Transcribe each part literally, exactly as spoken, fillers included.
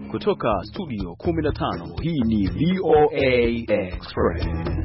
Kutoka studio kumi na tano, hii ni V O A Express.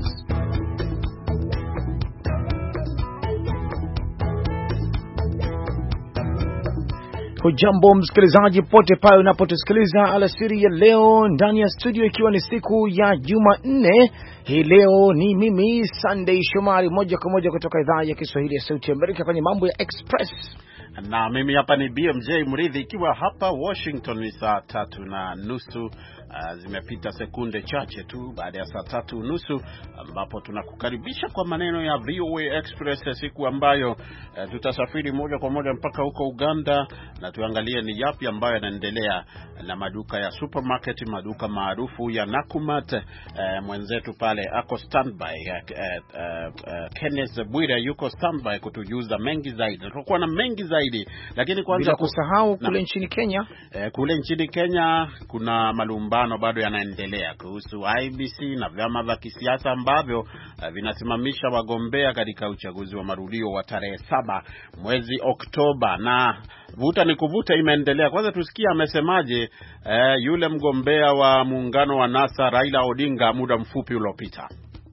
Hujambo msikilizaji pote pale unapotusikiliza alasiri ya leo ndani ya studio, ikiwa ni siku ya Jumanne. Hii leo ni mimi Sunday Shomari, moja kwa moja kutoka idhaa ya Kiswahili ya Sauti ya Amerika kwenye mambo ya Express. Na mimi hapa ni B M J Mridhi, ikiwa hapa Washington ni saa tatu na nusu. Uh, zimepita sekunde chache tu baada ya saa tatu nusu, ambapo tunakukaribisha kwa maneno ya V O A Express, siku ambayo uh, tutasafiri moja kwa moja mpaka huko Uganda na tuangalie ni yapi ambayo yanaendelea na maduka ya supermarket, maduka maarufu ya Nakumatt. Uh, mwenzetu pale ako standby, uh, uh, uh, Kenneth Bwire yuko standby kutujuza mengi zaidi. Tutakuwa na mengi zaidi, lakini kwanza bila kusahau kule nchini Kenya, uh, kule nchini Kenya kuna malumbano bado yanaendelea kuhusu I B C na vyama vya kisiasa ambavyo uh, vinasimamisha wagombea katika uchaguzi wa marudio wa tarehe saba mwezi Oktoba, na vuta ni kuvuta imeendelea. Kwanza tusikie amesemaje uh, yule mgombea wa muungano wa NASA Raila Odinga muda mfupi uliopita.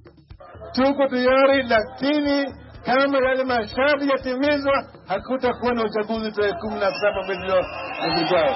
Tuko tayari, lakini kama yale masharti yatimizwa hakutakuwa na uchaguzi tarehe kumi na saba mwezi ujao.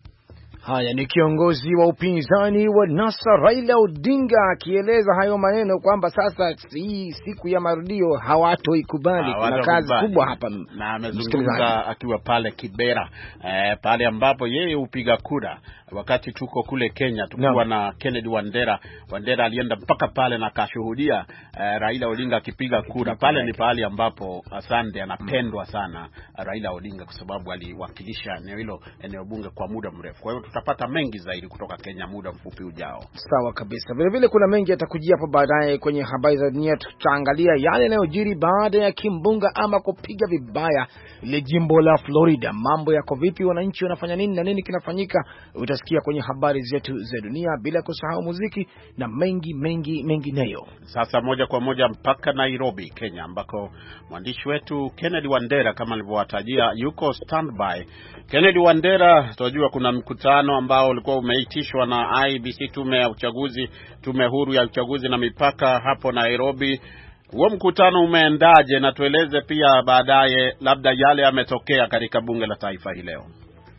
Haya ni kiongozi wa upinzani wa NASA Raila Odinga akieleza hayo maneno kwamba sasa hii siku ya marudio hawatoikubali. Kuna kazi kubwa hapa, na amezungumza akiwa pale Kibera, eh, pale ambapo yeye upiga kura. Wakati tuko kule Kenya tulikuwa no. na Kennedy Wandera. Wandera alienda mpaka pale na kashuhudia eh, Raila Odinga akipiga kura. Pale ni pale ambapo asante anapendwa sana Raila Odinga kwa sababu aliwakilisha eneo hilo, eneo bunge kwa muda mrefu. Kwa hiyo tutapata mengi zaidi kutoka Kenya muda mfupi ujao. Sawa kabisa. Vile vile kuna mengi yatakujia hapo baadaye kwenye habari za dunia. Tutaangalia yale yanayojiri baada ya kimbunga ama kupiga vibaya ile jimbo la Florida. Mambo yako vipi, wananchi wanafanya nini na nini kinafanyika? Utasikia kwenye habari zetu za dunia, bila kusahau muziki na mengi mengi mengineyo. Sasa moja kwa moja mpaka Nairobi, Kenya, ambako mwandishi wetu Kennedy Wandera kama alivyowatajia yuko standby. Kennedy Wandera, tunajua kuna mkutano ambao ulikuwa umeitishwa na I B C, tume ya uchaguzi, tume huru ya uchaguzi na mipaka hapo Nairobi. Huo mkutano umeendaje, na tueleze pia baadaye labda yale yametokea katika bunge la taifa hii leo.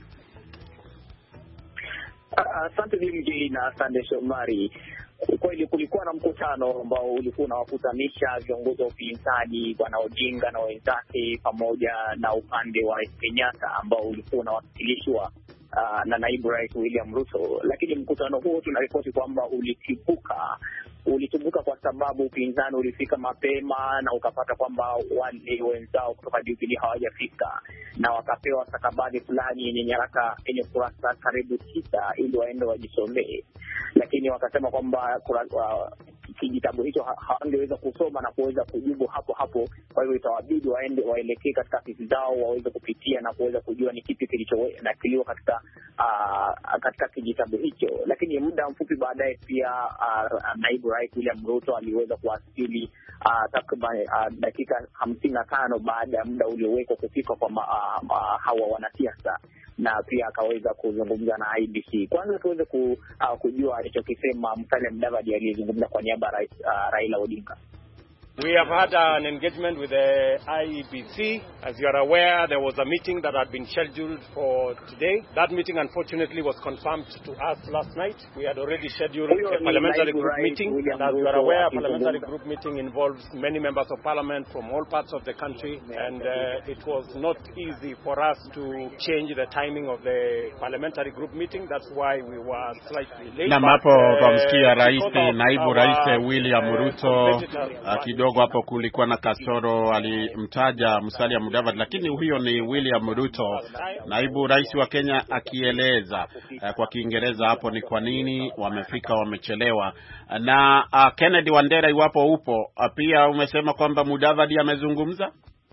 Asante uh, Mimi na asante Shomari. Kweli kulikuwa na mkutano ambao ulikuwa unawakutanisha viongozi wa upinzani Bwana Odinga na wenzake pamoja na upande wa Kenyatta ambao ulikuwa unawakilishwa uh, na naibu rais William Ruto. Lakini mkutano huo tunaripoti kwamba ulitibuka ulitibuka kwa sababu upinzani ulifika mapema na ukapata kwamba wale wenzao kutoka Jubilee hawajafika, na wakapewa stakabadhi fulani yenye nyaraka yenye kurasa karibu tisa ili waende wajisomee. Lakini wakasema kwamba kijitabu hicho hawangeweza kusoma na kuweza kujibu hapo hapo, kwa hivyo itawabidi waende waelekee katika ofisi zao waweze kupitia na kuweza kujua ni kipi kilichonakiliwa katika uh, katika kijitabu hicho. Lakini muda mfupi baadaye pia uh, naibu rais William Ruto aliweza kuwasili uh, takriban uh, dakika hamsini na tano baada ya muda uliowekwa kufika kwa ma, uh, uh, hawa wanasiasa, na pia akaweza kuzungumza na I B C. Kwanza tuweze ku, uh, kujua alichokisema Musalia Mudavadi aliyezungumza kwa niaba ya uh, Raila Odinga. We have had an engagement with the I B C. As you are aware, there was a meeting that had been scheduled for today. That meeting unfortunately was confirmed to us last night. We had already scheduled a parliamentary group meeting. And as you are aware, a parliamentary group meeting involves many members of parliament from all parts of the country. And uh, it was not easy for us to change the timing of the parliamentary group meeting. That's why we were slightly late. Na hapo pamsikia rais, naibu rais William Ruto kidogo hapo kulikuwa na kasoro, alimtaja Musalia Mudavadi, lakini huyo ni William Ruto, naibu rais wa Kenya, akieleza uh, kwa Kiingereza hapo ni kwa nini wamefika wamechelewa. Na uh, Kennedy Wandera, iwapo upo, uh, pia umesema kwamba Mudavadi amezungumza.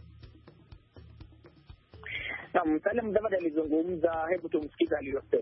Na Musalia Mudavadi alizungumza, hebu tumsikize aliyosema.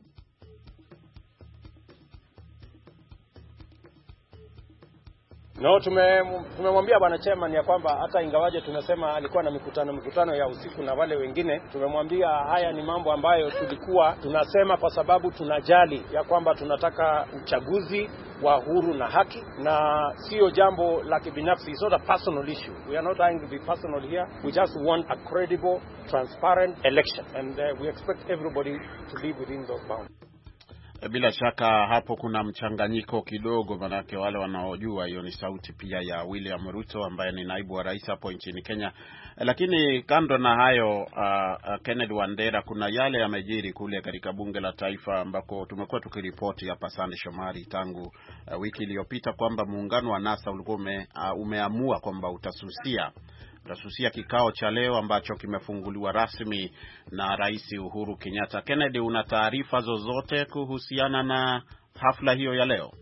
No, tume tumemwambia bwana chairman ya kwamba hata ingawaje tunasema alikuwa na mikutano mikutano ya usiku na wale wengine, tumemwambia haya ni mambo ambayo tulikuwa tunasema kwa sababu tunajali ya kwamba tunataka uchaguzi wa huru na haki, na sio jambo la kibinafsi. It's not a personal issue. We are not trying to be personal here. We just want a credible, transparent election, and uh, we expect everybody to live within those bounds. Bila shaka hapo kuna mchanganyiko kidogo, manake wale wanaojua hiyo ni sauti pia ya William Ruto ambaye ni naibu wa rais hapo nchini Kenya. Lakini kando na hayo, uh, Kennedy Wandera, kuna yale yamejiri kule katika bunge la taifa ambako tumekuwa tukiripoti hapa Sande Shomari tangu uh, wiki iliyopita kwamba muungano wa NASA ulikuwa ume, uh, umeamua kwamba utasusia Utasusia kikao cha leo ambacho kimefunguliwa rasmi na Rais Uhuru Kenyatta. Kennedy, una taarifa zozote kuhusiana na hafla hiyo ya leo?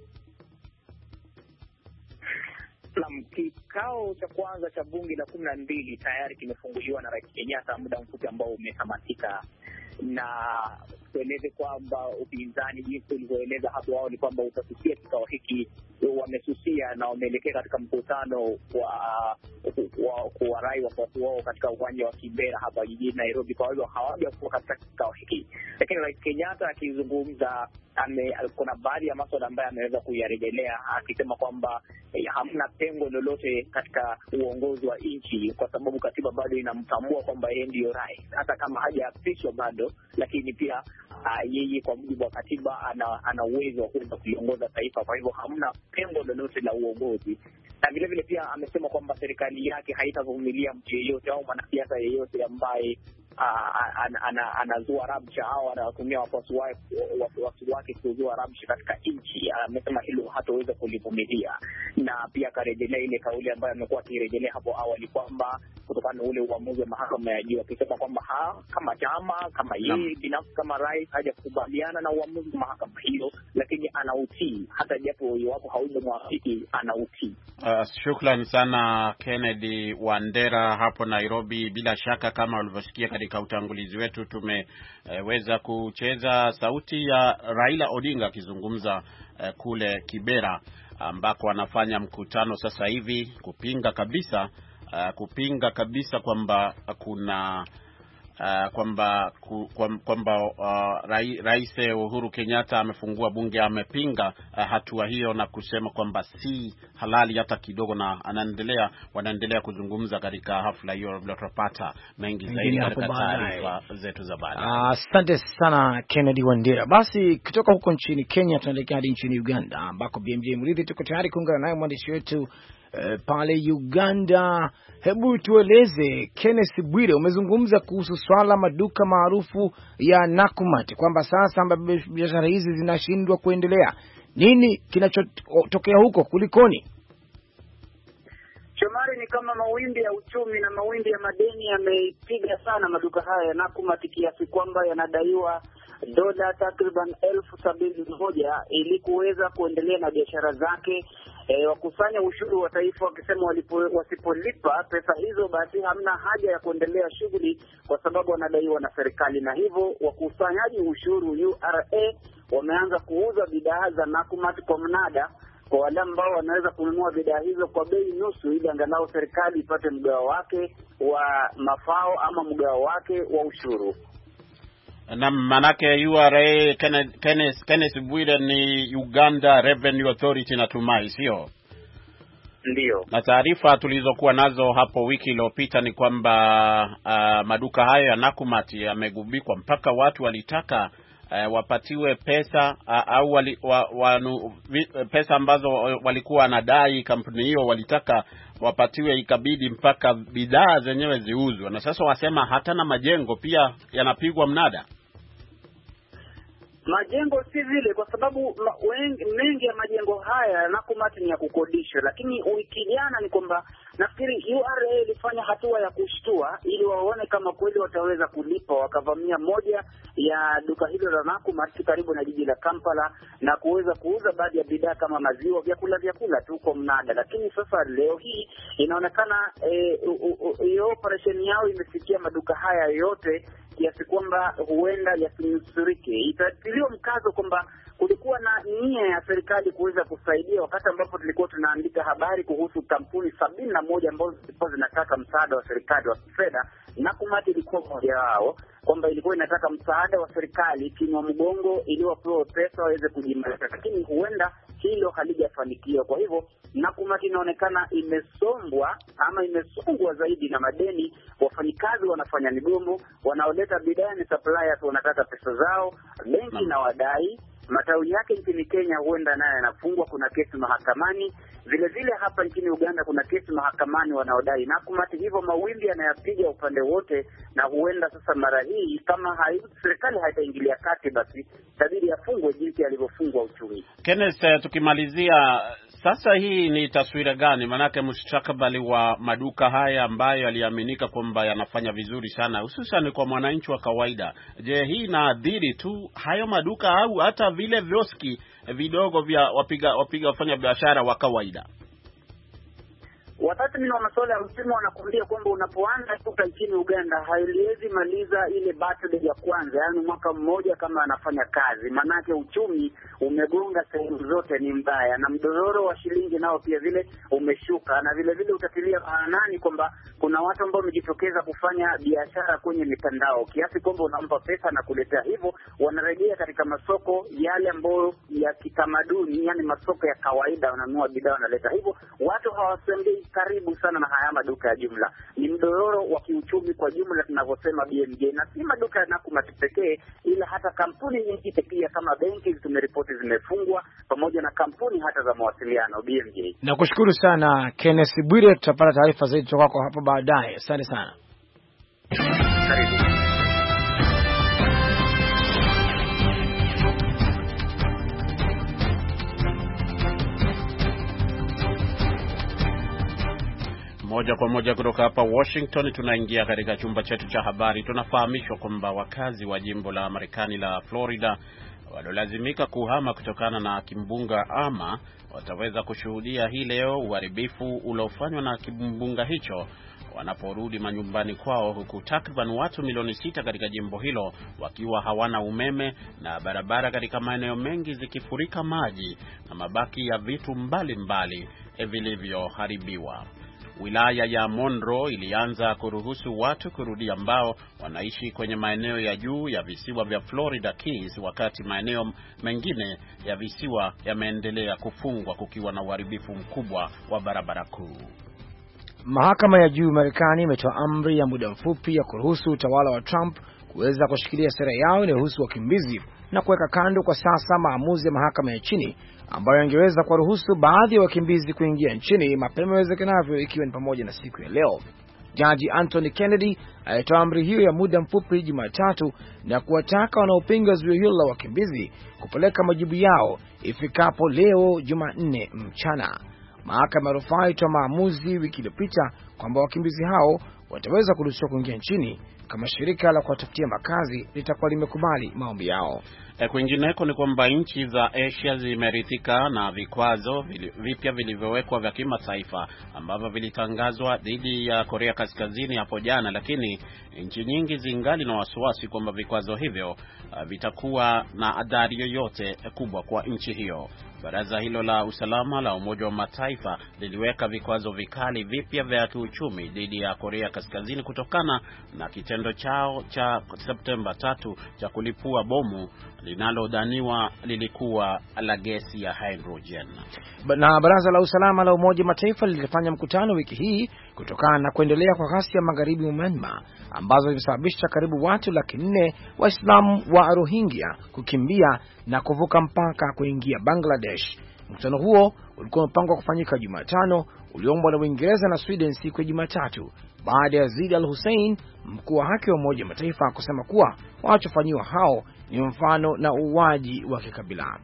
Naam, kikao cha kwanza cha bunge la kumi na mbili tayari kimefunguliwa na Rais Kenyatta muda mfupi ambao umetamatika, na tueleze kwamba upinzani jinsi ulivyoeleza hapo wao ni kwamba utasusia kikao hiki, wamesusia na wameelekea katika mkutano wa kuwarai wafuasi wao katika uwanja wa Kibera hapa jijini Nairobi. Kwa hivyo hawajakuwa katika kikao hiki, lakini Rais Kenyatta akizungumza kuna baadhi ya masuala ambayo ameweza kuyarejelea, akisema kwamba eh, hamna pengo lolote katika uongozi wa nchi kwa sababu katiba bado inamtambua kwamba yeye ndio rais hata kama hajaapishwa bado, lakini pia uh, yeye kwa mujibu wa katiba ana ana uwezo wa kuweza kuiongoza taifa. Kwa hivyo hamna pengo lolote la uongozi, na vile vile pia amesema kwamba serikali yake haitavumilia mtu yeyote au mwanasiasa yeyote ambaye anazua rabsha au anatumia wafuasi wake kuzua rabsha katika nchi. Amesema hilo hataweza kulivumilia, na pia akarejelea ile kauli ambayo amekuwa akirejelea hapo awali kwamba kutokana na ule uamuzi wa mahakama ya juu, akisema kwamba kama chama kama yeye binafsi kama rais hajakubaliana na uamuzi wa mahakama hiyo, lakini anautii hata japo iwapo haujamwafiki anautii. Uh, shukrani sana Kennedy Wandera hapo Nairobi. Bila shaka kama ulivyosikia katika utangulizi wetu, tumeweza uh, kucheza sauti ya Raila Odinga akizungumza uh, kule Kibera ambako anafanya mkutano sasa hivi kupinga kabisa uh, kupinga kabisa kwamba kuna Uh, kwamba kwamba uh, Rais Uhuru Kenyatta amefungua bunge, amepinga uh, hatua hiyo na kusema kwamba si halali hata kidogo, na anaendelea wanaendelea kuzungumza katika hafla hiyo. Tutapata mengi zaidi katika taarifa zetu za baadaye. Asante uh, sana Kennedy Wandera. Basi kutoka huko nchini Kenya tunaelekea hadi nchini Uganda ambako B M J Murithi tuko tayari kuungana naye mwandishi wetu Uh, pale Uganda. Hebu tueleze Kenneth Bwire, umezungumza kuhusu swala maduka maarufu ya Nakumatt kwamba sasa biashara hizi zinashindwa kuendelea. Nini kinachotokea huko, kulikoni? Shomari, ni kama mawimbi ya uchumi na mawimbi ya madeni yameipiga sana maduka haya ya Nakumatt kiasi kwamba yanadaiwa dola takriban elfu sabini moja ili kuweza kuendelea na biashara zake. E, wakusanya ushuru wa taifa wakisema wasipolipa pesa hizo basi hamna haja ya kuendelea shughuli kwa sababu wanadaiwa na serikali, na hivyo wakusanyaji ushuru U R A wameanza kuuza bidhaa za Nakumatt kwa mnada kwa wale ambao wanaweza kununua bidhaa hizo kwa bei nusu ili angalau serikali ipate mgao wake wa mafao ama mgao wake wa ushuru. Na manake U R A Kenneth Kenneth Kenneth Bwire ni Uganda Revenue Authority natumai, sio? Ndio. Na taarifa tulizokuwa nazo hapo wiki iliyopita ni kwamba uh, maduka hayo ya Nakumatt yamegubikwa mpaka watu walitaka uh, wapatiwe pesa uh, au wali, wa, wa, vi, pesa ambazo walikuwa wanadai kampuni hiyo walitaka wapatiwe, ikabidi mpaka bidhaa zenyewe ziuzwe. Na sasa wasema hata na majengo pia yanapigwa mnada. Majengo si vile kwa sababu wengi, mengi ya majengo haya Nakumatt ni ya kukodishwa, lakini wiki jana ni kwamba nafikiri U R A ilifanya hatua ya kushtua ili waone kama kweli wataweza kulipa, wakavamia moja ya duka hilo la Nakumatt karibu na jiji la Kampala na kuweza kuuza baadhi ya bidhaa kama maziwa, vyakula vyakula tu kwa mnada. Lakini sasa leo hii inaonekana hiyo e, operation yao imefikia maduka haya yote kiasi kwamba huenda yasinusurike. Itatiliwa mkazo kwamba kulikuwa na nia ya serikali kuweza kusaidia, wakati ambapo tulikuwa tunaandika habari kuhusu kampuni sabini na moja ambazo zilikuwa zinataka msaada wa serikali wa kifedha, na Kumati ilikuwa mmoja wao, kwamba ilikuwa inataka msaada wa serikali kinwa mgongo ili wapewe pesa waweze kujimarisha, lakini huenda hilo halijafanikiwa. Kwa hivyo Nakumati inaonekana imesombwa ama imesongwa zaidi na madeni. Wafanyikazi wanafanya migomo, wanaoleta bidhaa ni suppliers wanataka pesa zao, benki na wadai matawi yake nchini Kenya huenda naye yanafungwa, kuna kesi mahakamani. Vile vile hapa nchini Uganda kuna kesi mahakamani wanaodai Nakumati. Hivyo mawimbi yanayapiga upande wote, na huenda sasa mara hii kama hai, serikali haitaingilia kati, basi tabiri yafungwe jinsi alivyofungwa uchumi. Kenneth, tukimalizia sasa, hii ni taswira gani? Manake mustakabali wa maduka haya ambayo yaliaminika kwamba yanafanya vizuri sana, hususan kwa mwananchi wa kawaida. Je, hii inaadhiri tu hayo maduka au hata vile vioski vidogo vya wapiga wapiga wafanya biashara wa kawaida? Watathmini wa masuala ya uchumi wanakuambia kwamba unapoanza kutoka nchini Uganda haiwezi maliza ile birthday ya kwanza, yaani mwaka mmoja kama anafanya kazi, manake uchumi umegonga sehemu zote, ni mbaya, na mdororo wa shilingi nao pia vile umeshuka. Na vile vile utatilia maanani kwamba kuna watu ambao wamejitokeza kufanya biashara kwenye mitandao, kiasi kwamba unampa pesa na kuletea, hivyo wanarejea katika masoko yale ambayo ya kitamaduni, yani masoko ya kawaida, wananunua bidhaa wanaleta. Hivyo watu hawasembei karibu sana na haya maduka ya jumla. Ni mdororo wa kiuchumi kwa jumla tunavyosema B M J, na si maduka ya Nakumati pekee, ila hata kampuni nyingine pia kama benki tumeripoti zimefungwa, pamoja na kampuni hata za mawasiliano. B M J, nakushukuru sana Kenneth Bwire, tutapata taarifa zaidi kutoka kwako hapo baadaye. Asante sana. Karibu. Moja kwa moja kutoka hapa Washington tunaingia katika chumba chetu cha habari. Tunafahamishwa kwamba wakazi wa jimbo la Marekani la Florida waliolazimika kuhama kutokana na kimbunga Ama wataweza kushuhudia hii leo uharibifu uliofanywa na kimbunga hicho wanaporudi manyumbani kwao, huku takriban watu milioni sita katika jimbo hilo wakiwa hawana umeme na barabara katika maeneo mengi zikifurika maji na mabaki ya vitu mbalimbali vilivyoharibiwa. Wilaya ya Monroe ilianza kuruhusu watu kurudi ambao wanaishi kwenye maeneo ya juu ya visiwa vya Florida Keys, wakati maeneo mengine ya visiwa yameendelea kufungwa kukiwa na uharibifu mkubwa wa barabara kuu. Mahakama ya juu Marekani imetoa amri ya muda mfupi ya kuruhusu utawala wa Trump kuweza kushikilia sera yao inayohusu wakimbizi na kuweka kando kwa sasa maamuzi ya mahakama ya chini ambayo yangeweza kuwaruhusu baadhi ya wakimbizi kuingia nchini mapema iwezekanavyo, ikiwa ni pamoja na siku ya leo. Jaji Anthony Kennedy alitoa amri hiyo ya muda mfupi Jumatatu na kuwataka wanaopinga zuio hilo la wakimbizi kupeleka majibu yao ifikapo leo Jumanne mchana. Mahakama ya rufaa ilitoa maamuzi wiki iliyopita kwamba wakimbizi hao wataweza kuruhusiwa kuingia nchini kama shirika la kuwatafutia makazi litakuwa limekubali maombi yao. E, kwingineko ni kwamba nchi za Asia zimerithika na vikwazo vipya vilivyowekwa vya kimataifa ambavyo vilitangazwa dhidi ya Korea Kaskazini hapo jana, lakini nchi nyingi zingali na wasiwasi kwamba vikwazo hivyo uh, vitakuwa na athari yoyote kubwa kwa nchi hiyo. Baraza hilo la usalama la Umoja wa Mataifa liliweka vikwazo vikali vipya vya kiuchumi dhidi ya Korea Kaskazini kutokana na kitendo chao cha Septemba tatu cha kulipua bomu linalodhaniwa lilikuwa la gesi ya hydrogen. Na baraza la usalama la Umoja wa Mataifa lilifanya mkutano wiki hii kutokana na kuendelea kwa ghasia magharibi mwa Myanmar ambazo zilisababisha karibu watu laki nne Waislamu wa Rohingya kukimbia na kuvuka mpaka kuingia Bangladesh. Mkutano huo ulikuwa umepangwa kufanyika Jumatano, uliombwa na Uingereza na Sweden siku ya Jumatatu baada ya Zeid Al-Hussein, mkuu wa haki wa Umoja wa Mataifa, kusema kuwa wanachofanyiwa hao ni mfano na uuaji wa kikabila.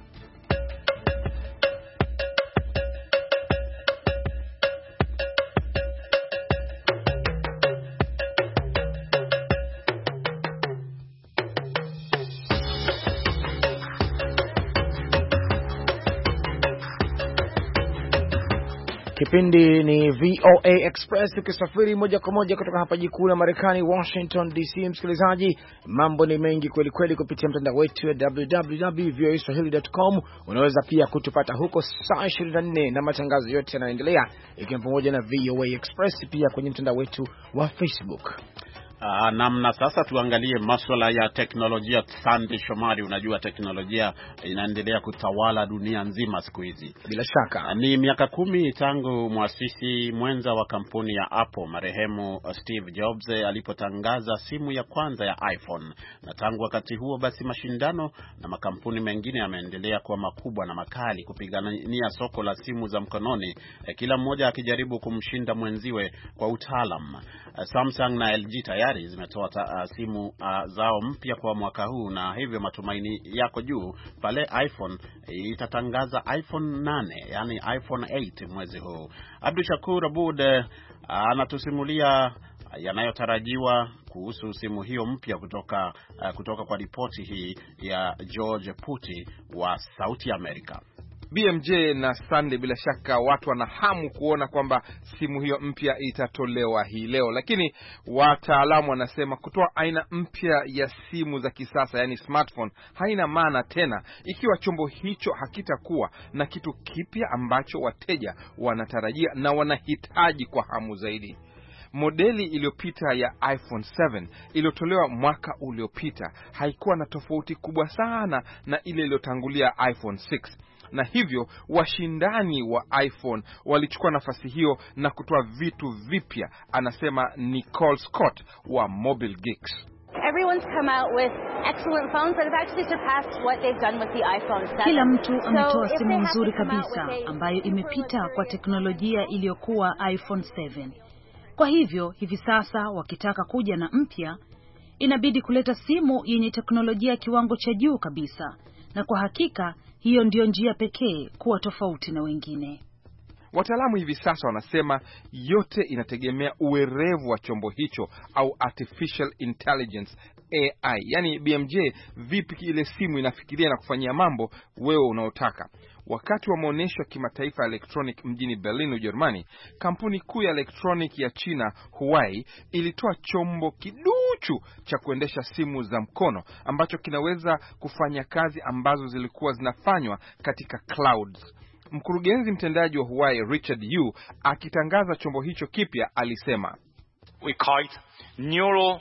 Kipindi ni V O A Express, ukisafiri moja kwa moja kutoka hapa jikuu la Marekani Washington D C. Msikilizaji, mambo ni mengi kweli kweli kupitia mtandao wetu wa w w w dot v o a swahili dot com. Unaweza pia kutupata huko saa ishirini na nne na matangazo yote yanaendelea, ikiwa pamoja na V O A Express pia kwenye mtandao wetu wa Facebook. Uh, namna sasa tuangalie masuala ya teknolojia. Sandy Shomari, unajua teknolojia inaendelea kutawala dunia nzima siku hizi. Bila shaka. Uh, ni miaka kumi tangu muasisi mwenza wa kampuni ya Apple marehemu Steve Jobs alipotangaza simu ya kwanza ya iPhone. Na tangu wakati huo basi mashindano na makampuni mengine yameendelea kuwa makubwa na makali kupigania soko la simu za mkononi, eh, kila mmoja akijaribu kumshinda mwenziwe kwa utaalamu. Uh, Samsung na L G tayari zimetoa uh, simu uh, zao mpya kwa mwaka huu, na hivyo matumaini yako juu pale iPhone itatangaza iPhone nane, yani iPhone eight mwezi huu. Abdul Shakur Abud uh, anatusimulia yanayotarajiwa kuhusu simu hiyo mpya kutoka uh, kutoka kwa ripoti hii ya George Puti wa Sauti Amerika. B M J na Sunday, bila shaka watu wana hamu kuona kwamba simu hiyo mpya itatolewa hii leo, lakini wataalamu wanasema kutoa aina mpya ya simu za kisasa, yani smartphone, haina maana tena ikiwa chombo hicho hakitakuwa na kitu kipya ambacho wateja wanatarajia na wanahitaji kwa hamu zaidi. Modeli iliyopita ya iPhone seven iliyotolewa mwaka uliopita haikuwa na tofauti kubwa sana na ile iliyotangulia iPhone six. Na hivyo washindani wa iPhone walichukua nafasi hiyo na kutoa vitu vipya, anasema Nicole Scott wa Mobile Geeks. Everyone's come out with excellent phones that have actually surpassed what they've done with the iPhone seven. Kila mtu ametoa so, simu nzuri kabisa ambayo imepita kwa teknolojia iliyokuwa iPhone seven. Kwa hivyo hivi sasa wakitaka kuja na mpya, inabidi kuleta simu yenye teknolojia kiwango cha juu kabisa. Na kwa hakika hiyo ndio njia pekee kuwa tofauti na wengine. Wataalamu hivi sasa wanasema yote inategemea uwerevu wa chombo hicho au artificial intelligence A I. Yani B M J, vipi ile simu inafikiria na kufanyia mambo wewe unaotaka. Wakati wa maonyesho ya kimataifa ya electronic mjini Berlin, Ujerumani, kampuni kuu ya electronic ya China Huawei ilitoa chombo kiduchu cha kuendesha simu za mkono ambacho kinaweza kufanya kazi ambazo zilikuwa zinafanywa katika clouds. Mkurugenzi mtendaji wa Huawei Richard Yu akitangaza chombo hicho kipya alisema, we call it neural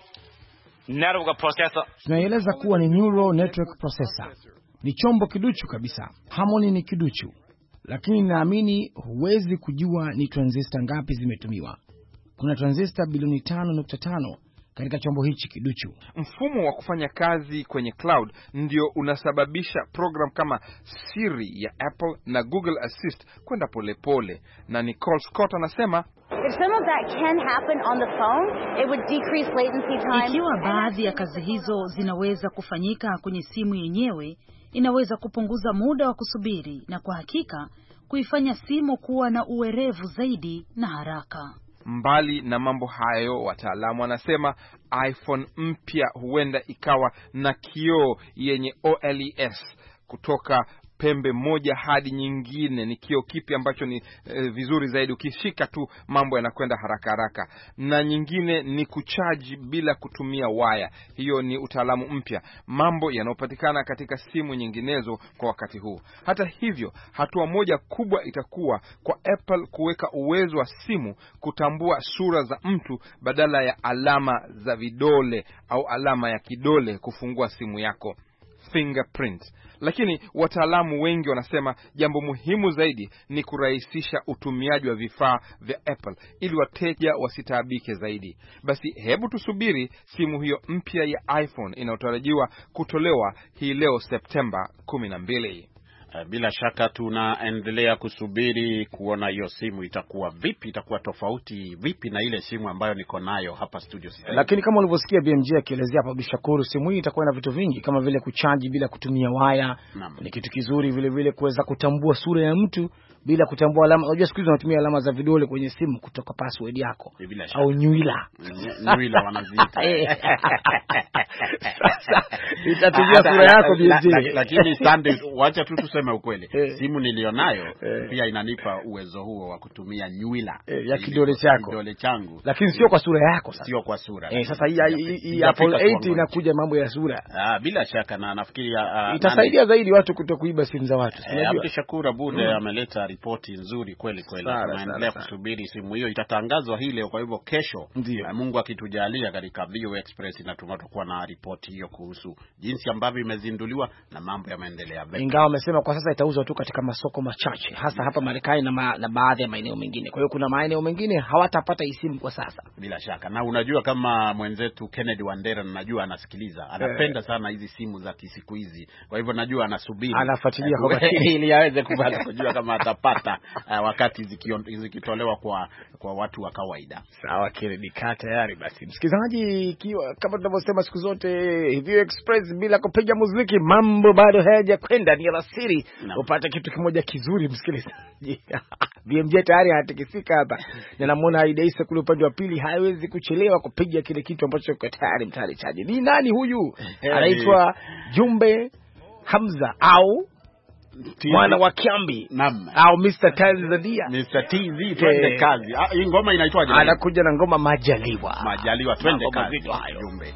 network processor. Tunaeleza kuwa ni neural network processor. Ni chombo kiduchu kabisa. Harmony ni kiduchu. Lakini naamini huwezi kujua ni transistor ngapi zimetumiwa. Kuna transistor bilioni tano nukta tano katika chombo hichi kiduchu. Mfumo wa kufanya kazi kwenye cloud ndio unasababisha program kama Siri ya Apple na Google Assist kwenda polepole. Na Nicole Scott anasema, if some of that can happen on the phone, it would decrease latency time. Ikiwa baadhi ya kazi hizo zinaweza kufanyika kwenye simu yenyewe, inaweza kupunguza muda wa kusubiri na kwa hakika kuifanya simu kuwa na uwerevu zaidi na haraka. Mbali na mambo hayo, wataalamu wanasema iPhone mpya huenda ikawa na kioo yenye O L E S kutoka pembe moja hadi nyingine. Ni kioo kipi ambacho ni e, vizuri zaidi, ukishika tu mambo yanakwenda haraka haraka. Na nyingine ni kuchaji bila kutumia waya. Hiyo ni utaalamu mpya, mambo yanayopatikana katika simu nyinginezo kwa wakati huu. Hata hivyo, hatua moja kubwa itakuwa kwa Apple kuweka uwezo wa simu kutambua sura za mtu badala ya alama za vidole au alama ya kidole kufungua simu yako, fingerprint. Lakini wataalamu wengi wanasema jambo muhimu zaidi ni kurahisisha utumiaji wa vifaa vya Apple ili wateja wasitaabike zaidi. Basi hebu tusubiri simu hiyo mpya ya iPhone inayotarajiwa kutolewa hii leo Septemba kumi na mbili. Bila shaka tunaendelea kusubiri kuona hiyo simu itakuwa vipi, itakuwa tofauti vipi na ile simu ambayo niko nayo hapa studio. Lakini kama ulivyosikia B M J akielezea hapa Bishakuru, simu hii itakuwa na vitu vingi kama vile kuchaji bila kutumia waya. Ni kitu kizuri vile vile kuweza kutambua sura ya mtu bila kutambua alama. Unajua siku hizi wanatumia alama za vidole kwenye simu kutoka password yako au nywila. Nywila wanaziita. Sasa itatumia sura yako B M J. Lakini Sunday, wacha tu tuseme ukweli. Simu nilionayo pia inanipa uwezo huo wa kutumia nywila ya kidole chako. Kidole changu. Lakini sio kwa sura yako sasa. Sio kwa sura. Eh, sasa hii Apple eight inakuja mambo ya sura. Ah, bila shaka na nafikiria uh, itasaidia nani zaidi watu kutokuiba simu za watu. Unajua Abdi Shakur Abude mm. ameleta ripoti nzuri kweli kweli. Tunaendelea kusubiri simu hiyo itatangazwa hii leo, kwa hivyo kesho uh, Mungu akitujalia katika V O Express na tutakuwa na ripoti hiyo kuhusu jinsi ambavyo imezinduliwa na mambo yameendelea. Ingawa wamesema kwa sasa itauzwa tu katika masoko machache hasa hapa Marekani na, ma, na baadhi ya maeneo mengine. Kwa hiyo kuna maeneo mengine hawatapata hii simu kwa sasa. Bila shaka. Na unajua kama mwenzetu Kennedy Wandera najua anasikiliza. Anapenda sana hizi simu za siku hizi. Kwa hivyo najua anasubiri. Anafuatilia kwa makini ili aweze kubali kujua kama atapata uh, wakati zikitolewa kwa kwa watu wa kawaida. Sawa, Kennedy, kaa tayari basi. Msikilizaji, ikiwa kama tunavyosema siku zote View Express bila kupiga muziki mambo bado hayaja kwenda, ni alasiri no. Upate kitu kimoja kizuri msikilizaji. B M J tayari anatikisika hapa. Na namuona Aida Isa kule upande wa pili haiwezi kuchelewa kupiga kile kitu ambacho kwa tayari mtari chaji. Ni nani huyu? Anaitwa Jumbe Hamza au mwana wa Kiambi. Naam. Au mister Tanzania. mister T Z, twende kazi. Ah, hii ngoma inaitwaje? Anakuja na ngoma Majaliwa. Majaliwa, twende kazi. Jumbe.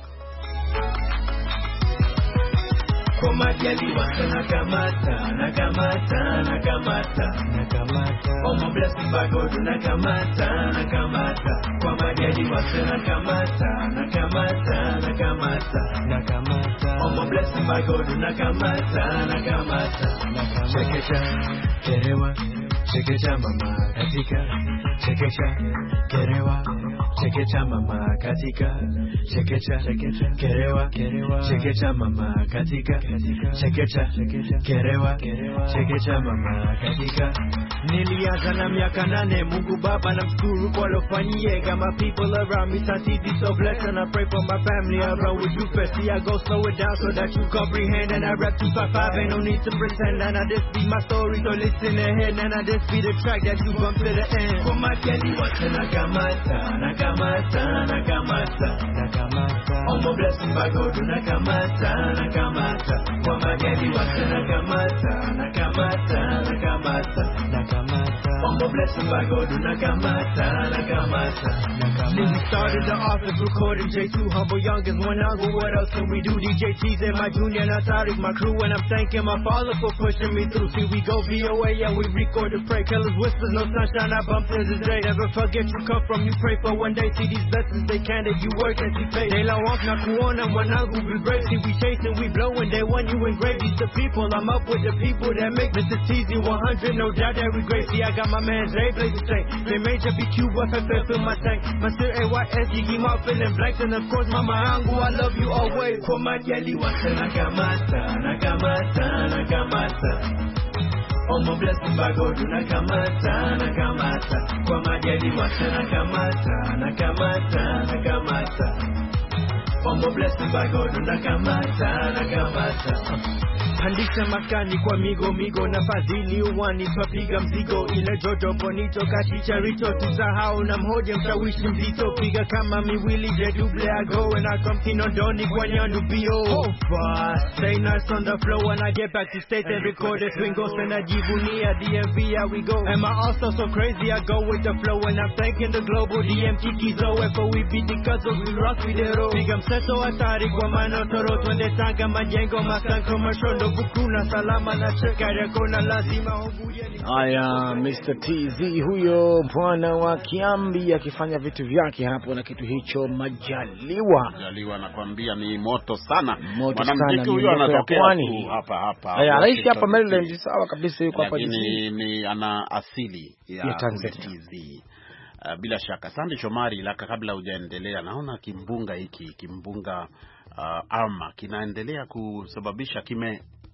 Kwa Majaliwa sana kamata, na kamata, na kamata, na kamata. Oh my blessing by God, na kamata, na kamata. Kwa Majaliwa sana kamata, na kamata, na kamata, na kamata. Oh my blessing by God, na kamata, na kamata, na kamata. Chekecha, kerewa, chekecha mama katika, chekecha, kerewa, chekecha mama katika, chekecha, kerewa, chekecha mama katika, chekecha, kerewa, chekecha mama katika. Nilianza na miaka nane, Mungu Baba na mshukuru kwa lofanyie. Got my people around me, Tati so blessed, and I pray for my family. I run with you first, see I go slow it down so that you comprehend. And I rap two five five, ain't no need to pretend. And I just be my story, so listen ahead. And I just be the track that you bump to the end. For my Kelly, what's in Nakamata, Nakamata, Nakamata, Nakamata. Oh my blessing by God, Nakamata, Nakamata. For my Kelly, what's in Nakamata, Nakamata, Nakamata, Nakamata. Oh my blessing by God, Nakamata, Nakamata, Nakamata. Then we started the office recording J two, humble youngest, one angle. What else can we do? D J T's and my junior, not Tariq, my crew, and I'm thanking my father for pushing me through. See, we go V O A, yeah, we record and pray. Killers whispers, no sunshine, I bump to this day. Never forget you come from, you pray for one day. See these blessings, they can't, if you work and see pay. They la walk, na kuona, one angle, we break. See, we chasing, we blowing, they want you engrave. These the people, I'm up with the people that make Mister T Z one hundred, no doubt that we great. See, I got my man Zay, blaze the same. They major B Q, but I fill my tank. My sir A Y S, you keep my feeling blank. And of course, Mama Angu, I love you always. For my jelly, what's in Nakamata, Nakamata, Nakamata. Oh my blessing by God, Nakamata, Nakamata. For my jelly, what's in Nakamata, Nakamata, Nakamata. Oh my blessing by God, Nakamata, Nakamata. Pandisha makani kwa migo migo na fadhili uwani twapiga mzigo ile jojo bonito kachicha richo tusahau na mhoja mtawishi mzito piga kama miwili je double I go and I come kino doni kwa nyandu bio oh fast stay nice on the flow when I get back to state and record it swing goes and I jivunia D M V how we go am I also so crazy I go with the flow and I'm thanking the global D M T kizo F O we beat the cuzzles we rock with the road piga mseto hatari kwa manotoro twende tanga majengo masan commercial bukuna salama na chekare kona lazima hubuye. Aya, mister T Z huyo bwana wa Kiambi akifanya vitu vyake hapo na kitu hicho Majaliwa. Majaliwa nakwambia ni moto sana. Mwanamuziki huyo anatokea tu hapa hapa. Aya, anaishi hapa Maryland, sawa kabisa, yuko hapa ni, ni ana asili ya, ya Tanzania. T Z. Uh, bila shaka. Sande Shomari, laka kabla hujaendelea, naona kimbunga hiki, kimbunga uh, Irma kinaendelea kusababisha kime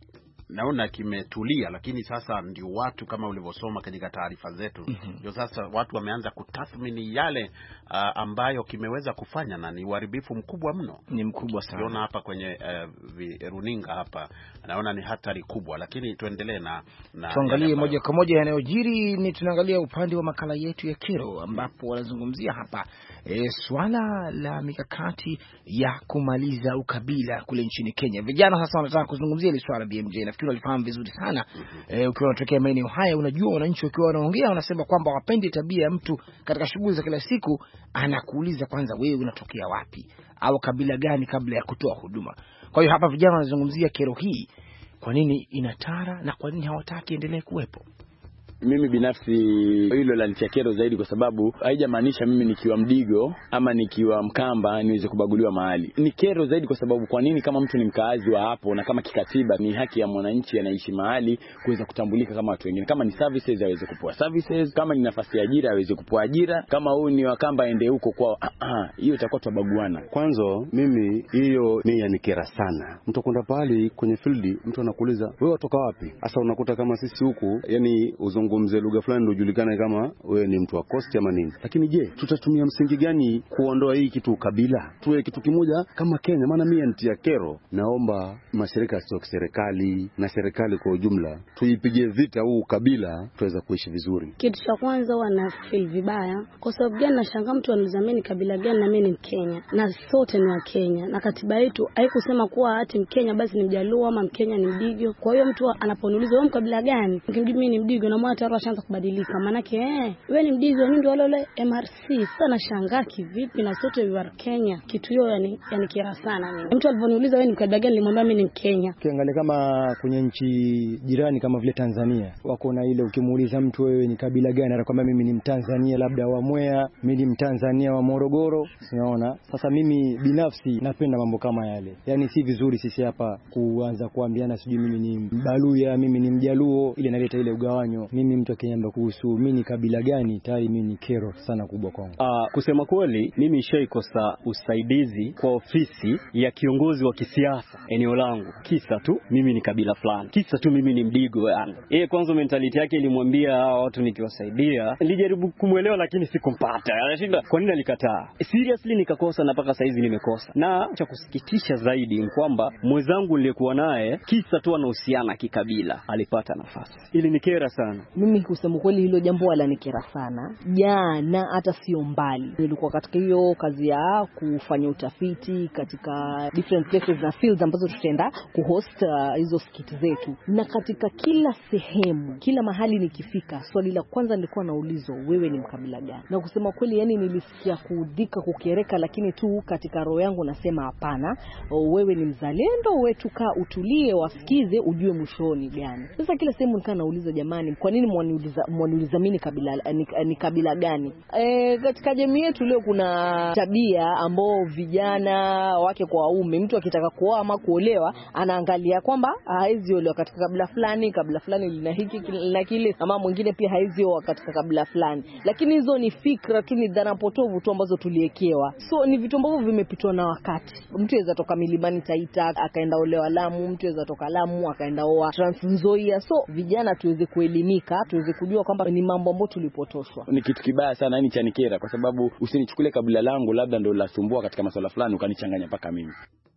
naona kimetulia, lakini sasa ndio watu kama ulivyosoma katika taarifa zetu ndio mm-hmm. Sasa watu wameanza kutathmini yale uh, ambayo kimeweza kufanya, na ni uharibifu mkubwa mno, ni mkubwa sana. Tunaona hapa kwenye uh, runinga hapa, naona ni hatari kubwa, lakini tuendelee na, na tuangalie moja kwa moja yanayojiri. Ni tunaangalia upande wa makala yetu ya Kero, ambapo wanazungumzia hapa e, swala la mikakati ya kumaliza ukabila kule nchini Kenya. Vijana sasa wanataka kuzungumzia ile swala B M J, nafikiri walifahamu vizuri sana. Mm-hmm. E, ukiwa unatokea maeneo haya, unajua wananchi wakiwa wanaongea wanasema kwamba wapendi tabia ya mtu katika shughuli za kila siku anakuuliza kwanza wewe unatokea wapi au kabila gani kabla ya kutoa huduma. Kwa hiyo hapa vijana wanazungumzia kero hii, kwa nini inatara na kwa nini hawataki endelee kuwepo. Mimi binafsi hilo la nitia kero zaidi, kwa sababu haijamaanisha mimi nikiwa Mdigo ama nikiwa Mkamba niweze kubaguliwa mahali. Ni kero zaidi kwa sababu kwa nini kama mtu ni mkaazi wa hapo, na kama kikatiba ni haki ya mwananchi anaishi mahali kuweza kutambulika kama watu wengine. Kama ni services aweze kupewa services, kama ni nafasi ya ajira aweze kupewa ajira, kama huyu ni Wakamba aende huko kwao. Ah, hiyo itakuwa tubaguana. Kwanza mimi hiyo ni yanikera sana. Mtu kwenda pale kwenye field, mtu anakuuliza wewe watoka wapi? Sasa unakuta kama sisi huku yani uzungu ngumze lugha fulani ndio julikane kama wewe ni mtu wa coast ama nini. Lakini je, tutatumia msingi gani kuondoa hii kitu kabila? Tuwe kitu kimoja kama Kenya. Maana mimi nitia kero, naomba mashirika ya serikali na serikali kwa ujumla tuipige vita huu kabila tuweza kuishi vizuri. Kitu cha kwanza wana feel vibaya kwa sababu gani? Nashangaa mtu anazamini kabila gani, na mimi ni Mkenya na sote ni wa Kenya, na katiba yetu haikusema kuwa ati Mkenya basi ni Mjaluo ama Mkenya ni Mdigo. Kwa hiyo mtu anaponiuliza wewe mkabila gani, nikimjibu mimi ni Mdigo, na mwana ashaanza kubadilika, maana yake eh wewe ni Mdigo, mimi ndio wale M R C. Sasa nashangaa kivipi na sote wa Kenya. Kitu hiyo yani yani kira sana mimi. Mtu aliponiuliza wewe ni kabila gani, nilimwambia mimi ni Mkenya. Kiangalia kama kwenye nchi jirani kama vile Tanzania, wako na ile ukimuuliza mtu wewe ni kabila gani, anakuambia mimi ni Mtanzania labda wa Mwea, mimi ni Mtanzania wa Morogoro. Unaona? Sasa mimi binafsi napenda mambo kama yale. Yaani si vizuri sisi hapa kuanza kuambiana sijui mimi ni Mbaluya, mimi ni Mjaluo, ile inaleta ile ugawanyo. Mimi mtu akiamba kuhusu mimi ni kabila gani, tayari mimi ni kero sana kubwa kwangu. Ah, kusema kweli mimi nishaikosa usaidizi kwa ofisi ya kiongozi wa kisiasa eneo langu, kisa tu mimi ni kabila fulani, kisa tu mimi ni Mdigo yani. Eh, kwanza mentality yake ilimwambia hawa watu nikiwasaidia. Nilijaribu kumuelewa lakini sikumpata. Anashinda kwa nini alikataa. Seriously nikakosa na mpaka saizi nimekosa. Na cha kusikitisha zaidi ni kwamba mwenzangu niliyekuwa naye kisa tu anahusiana kikabila alipata nafasi. Ili nikera sana. Mimi kusema kweli hilo jambo wala nikera sana. Jana hata sio mbali, nilikuwa katika hiyo kazi ya kufanya utafiti katika different places na fields ambazo tutaenda kuhost uh, hizo skiti zetu, na katika kila sehemu, kila mahali nikifika, swali la kwanza nilikuwa naulizwa wewe ni mkabila gani. Na kusema kweli yani nilisikia kuudhika, kukereka, lakini tu katika roho yangu nasema hapana, wewe ni mzalendo, wewe tuka utulie wasikize ujue mwishoni gani. Sasa kila sehemu nikaa nauliza jamani, kwa nini mwaniuliza mwaniuliza mimi kabila ni, ni kabila gani? E, katika jamii yetu leo kuna tabia ambao vijana wake kwa waume, mtu akitaka kuoa ama kuolewa anaangalia kwamba haizi olewa katika kabila fulani, kabila fulani lina hiki na kile, ama mwingine pia haizi olewa katika kabila fulani. Lakini hizo ni fikra tu, ni dhana potovu tu ambazo tuliekewa. So ni vitu ambavyo vimepitwa na wakati. Mtu aweza toka milimani Taita akaenda olewa Lamu, mtu aweza toka Lamu akaenda oa Trans Nzoia. So vijana tuweze kuelimika, tuweze kujua kwamba ni mambo ambayo tulipotoshwa. Ni kitu kibaya sana yani chanikera, kwa sababu usinichukule kabila langu labda ndio lasumbua katika masuala fulani ukanichanganya paka mimi.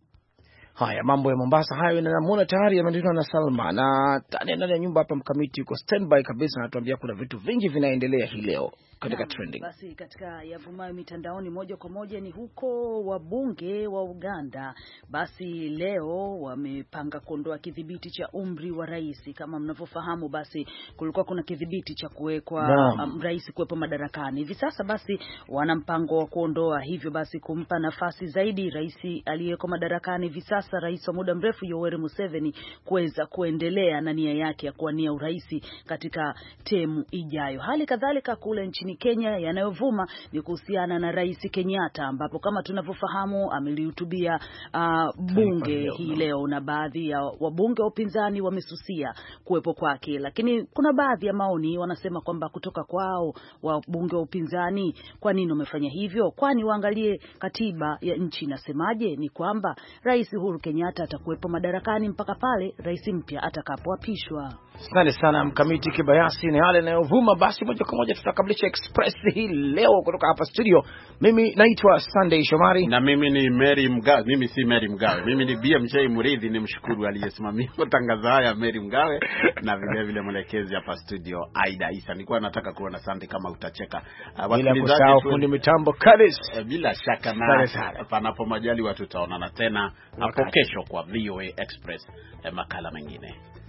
Haya mambo ya Mombasa hayo, na namuona tayari yameandikwa na Salma, na tani ndani ya nyumba hapa Mkamiti yuko standby kabisa, anatuambia kuna vitu vingi vinaendelea hii leo katika trending. Basi katika yavumayo mitandaoni moja kwa moja ni huko wabunge wa Uganda. Basi leo wamepanga kuondoa kidhibiti cha umri wa rais. Kama mnavyofahamu, basi kulikuwa kuna kidhibiti cha kuwekwa um, rais kuwepo madarakani. Hivi sasa basi wana mpango wa kuondoa, hivyo basi kumpa nafasi zaidi rais aliyeko madarakani hivi sasa, rais wa muda mrefu Yoweri Museveni, kuweza kuendelea na nia yake ya kuwania urais katika temu ijayo. Hali kadhalika kule nchini Kenya yanayovuma ni kuhusiana na Rais Kenyatta, ambapo kama tunavyofahamu amelihutubia uh, bunge hii leo, na baadhi ya wabunge wa upinzani wamesusia kuwepo kwake. Lakini kuna baadhi ya maoni wanasema kwamba kutoka kwao wabunge wa upinzani, kwa nini wamefanya hivyo? Kwani waangalie katiba ya nchi inasemaje, ni kwamba rais Uhuru Kenyatta atakuwepo madarakani mpaka pale rais mpya atakapoapishwa. Asante sana Mkamiti Kibayasi na yale yanayovuma. Basi moja kwa moja tutakamilisha Express hii leo kutoka hapa studio. Mimi naitwa Sunday Shomari na mimi ni Mary Mgawe. Mimi si Mary Mgawe, mimi ni B M J Muridhi. Ni mshukuru aliyesimamia matangazo haya Mary Mgawe na vile vile mwelekezi hapa studio Aida Isa. Nilikuwa nataka kuona Sunday kama utacheka. Uh, bila kusahau fundi mitambo Kalis. Uh, bila shaka na panapo majali watu tutaonana tena hapo kesho kwa V O A Express, uh, makala mengine.